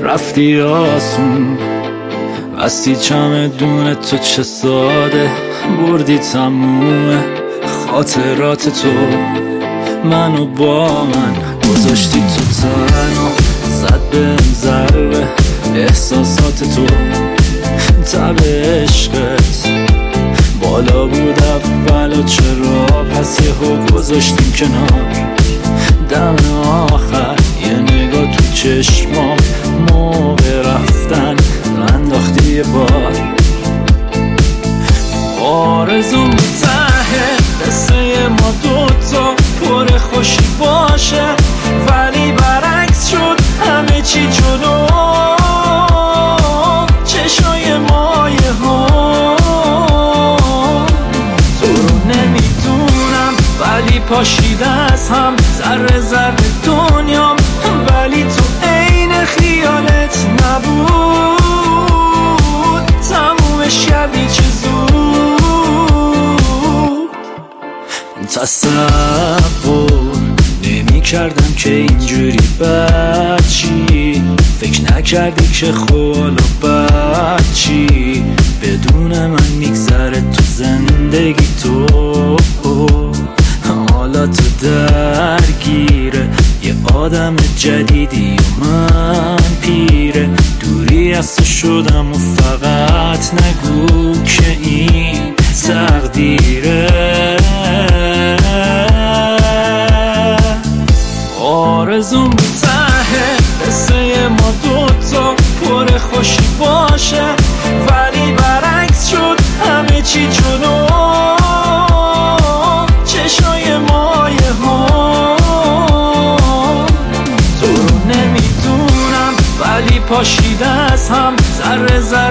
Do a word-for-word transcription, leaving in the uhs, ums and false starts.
رفتی آسون، بستی چمدون تو چه ساده، بردی تموم خاطرات تو، منو با من گذاشتی تو تنها، زد بهم ضربه احساسات تو، تب عشقت بالا بود اول و چرا پس یهو گذاشتیم کنار، دم آخر یه نگاه تو چشمام موقع رفتن انداختی یه بار، آرزوم ته قصه ما دوتا پر خوشی باشه، ولی برعکس شد همه چی جلو، چشای مایه ها تو رو نمیدونم، ولی پاشیده از هم ذره ذره دنیام، ولی تو عین خیالت نبود، تمومش کردی چه زود، تصور نمی کردم که اینجوری بچی، فکر نکردی که خوالا بچی، بدون من میگذره تو زندگی تو، حالا تو درگیره یه آدم جدیدی و من پیره، دوری از تو شدم و فقط نگو که این تقدیره، آرزوم ته قصه ما دوتا پر خوشی باشه، ولی برعکس شد همه چی جلو، چشای مایه ها تو رو نمیدونم، ولی پاشیده از هم ذره ذره